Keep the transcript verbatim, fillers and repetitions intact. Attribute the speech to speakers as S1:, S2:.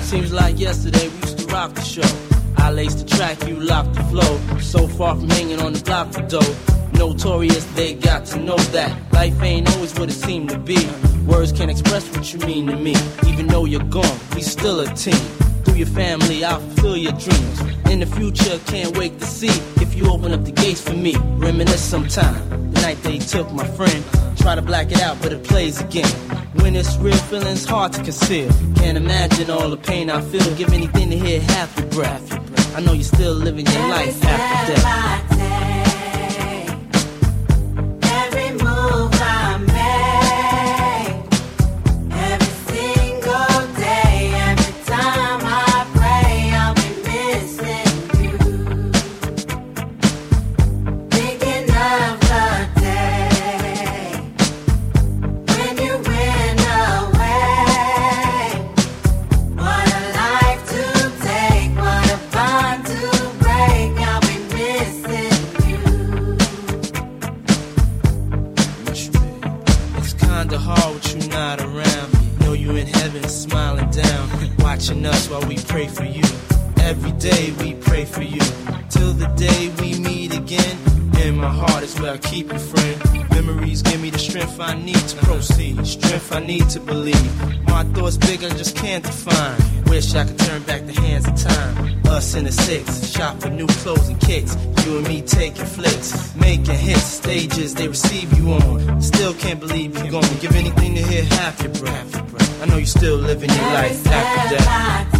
S1: Seems like yesterday we used to rock the show. I laced the track, you locked the flow. So far from hanging on the block for dough. Notorious, they got to know that life ain't always what it seemed to be. Words can't express what you mean to me. Even though you're gone, we still a team. Through your family, I'll fulfill your dreams. In the future, can't wait to see if you open up the gates for me. Reminisce sometime, the night they took my friend. Try to black it out, but it plays again. When it's real, feeling's hard to conceal. Can't imagine all the pain I feel. Give anything to hear half your breath. I know you're still living your life after death. Watching us while we pray for you. Every day we pray for you. Till the day we meet again. In my heart is where I keep you, friend. Memories give me the strength I need to proceed. Strength I need to believe. My thoughts big, I just can't define. Wish I could turn back the hands of time. Us in the six, shop for new clothes and kicks. You and me taking flicks, making hits, stages they receive you on. Still can't believe you're gone. Give anything to hear half your breath. I know you're still living your life after death.